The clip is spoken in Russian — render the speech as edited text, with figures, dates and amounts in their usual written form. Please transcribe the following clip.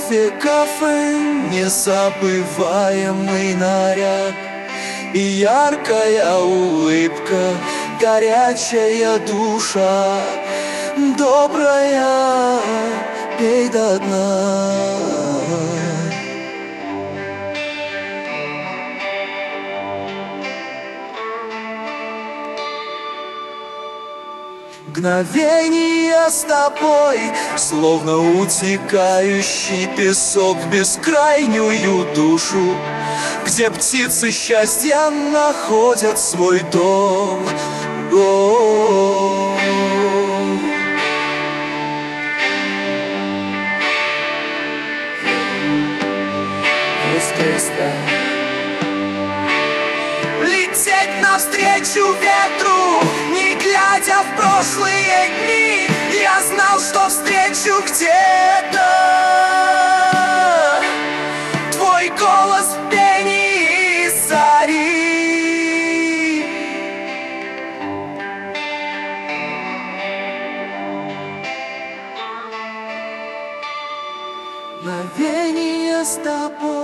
веков и незабываемый наряд, и яркая улыбка, горячая душа, добрая, пей до дна. Мгновения с тобой, словно утекающий песок в бескрайнюю душу, где птицы счастья находят свой дом. Лететь навстречу ветру, не глядя в прошлые дни, я знал, что встречу где-то твой голос в пении зари. Мгновения с тобой.